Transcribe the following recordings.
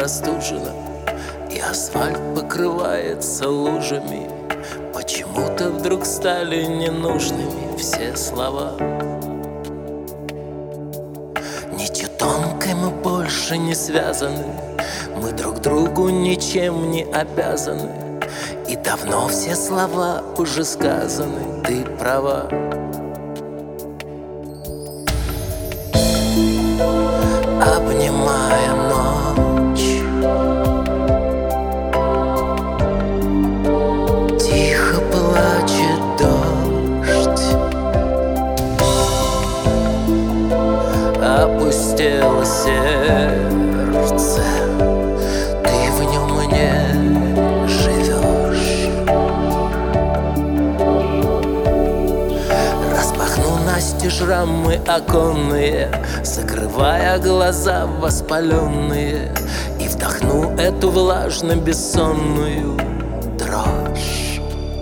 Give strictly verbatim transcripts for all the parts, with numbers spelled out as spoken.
простужена, и асфальт покрывается лужами. Почему-то вдруг стали ненужными все слова. Нитью тонкой мы больше не связаны, мы друг другу ничем не обязаны, и давно все слова уже сказаны, ты права. Обнимая ночь, тихо плачет дождь, опустело сердце, ты в нем не живешь. Распахну настежь рамы оконные, закрывая глаза воспаленные, и вдохну эту влажно-бессонную дрожь.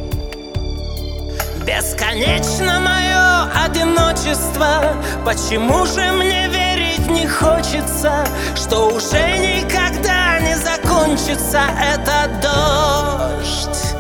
Бесконечно мое одиночество, почему же мне верить не хочется, что уже никогда не закончится этот дождь?